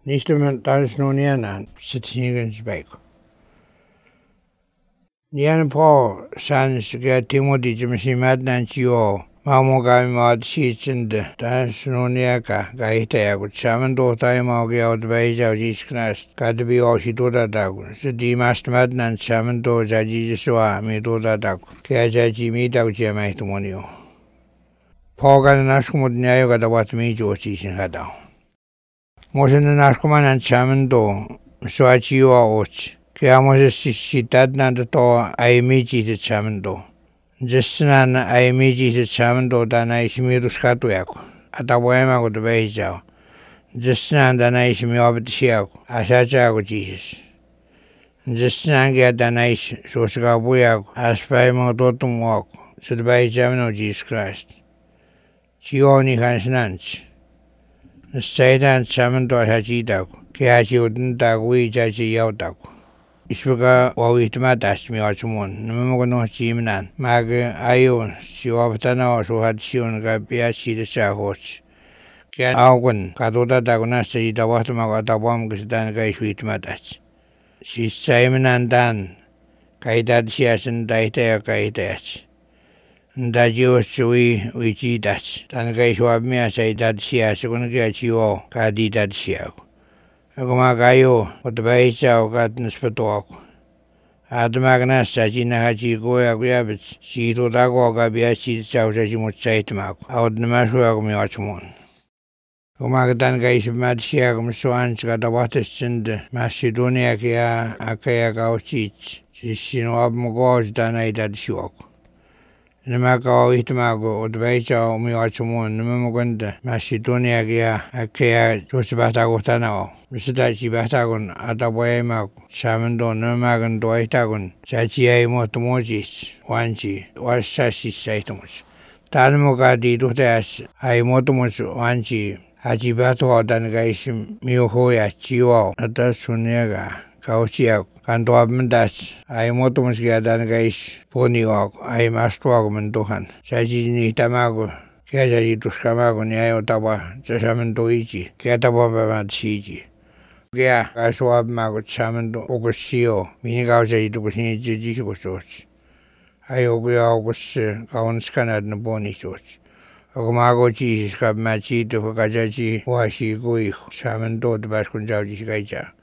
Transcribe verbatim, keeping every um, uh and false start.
Niistämän taas no nienään, sitten niinkään päikö. Nien po sans ke Timothy jimsi madnan chio. Maamu kai maat siitsende. Taas no nieka kaihta ja kun saman tuota mau ke aut väisä jisknast. Kadbi osi tuota taku. Se diimast madnan saman tuota jisua mi tuota taku. Keä jimi taku ja mäihtu monio. Pogan naskumut nyayo kada wat mi juotsisin hadau. Mosen naskumanan saman tuo. Suachio ots. Kaya mo sa sitad na to ay miji sa chaman do. Just na na ay miji sa chaman do da na ismirus katu yako. At ako ay mako to bahi chao. Just na da na ismi obit siya ako. Asa cha ako Jesus. Just na kaya da na is susaka po yako. Aspay mga totum mo ako. Sa bahi chaman o Jesus Christ. Chiyo ni kans nans. Nasaydan chaman do sa chita ako. Kaya chiyo dun tago ija chiyaw tago. Isbega wawitma dasmi achumon namago no chimnan mag ayo siwabtana so had siun ga bia sida cha hoch kya agun kadoda daguna se da wahtma ga da bom gisdan ga iswitma das si saimnan dan kaidad siasin daita kaidach da jios chui wichi das dan ga iswab mi sai dad sias kun ga chiwo ka di dad siago Ako magayo, otabay siya o kat naspato ako. At magnas sa sinahachi ko ako yabit. Sito tako ako biya sito siya o sa simutsay tamako. Ako namaso ako may achumon. Ako magatan ka isipmad siya ako masuan sa katawatas sinda. Macedonia kaya akaya ka o sits. Sinuab mo ko sa tanay dati siya ako. Namakaw itamago otabay siya o may achumon. Namamaganda Macedonia kaya akaya susabata ko tanaw. Misda chibatagon ataboymak samandon namagan doitagon sachiay mo tumojis wanchi wasashi saitamos tanmo ka di dotas ay mo tumos wanchi ajibato dan gais miho ya chiwa ata sunyaga kausia kanto abmendas ay mo tumos ga dan gais poniwa ay mastuago mendohan saji ni tamago kaya jadi tuskamago ni ayo taba sasamendo ichi kaya taba bamat siji Kaya kaswab magot saman do ogosio minigaw sa ito ko sinijiji ko sos. Ayo kuya ogos kauns kanad na boni sos. Ako mago Jesus kab machito ko kajaji wasi kuy saman do tabas kun jaw jisi kayja.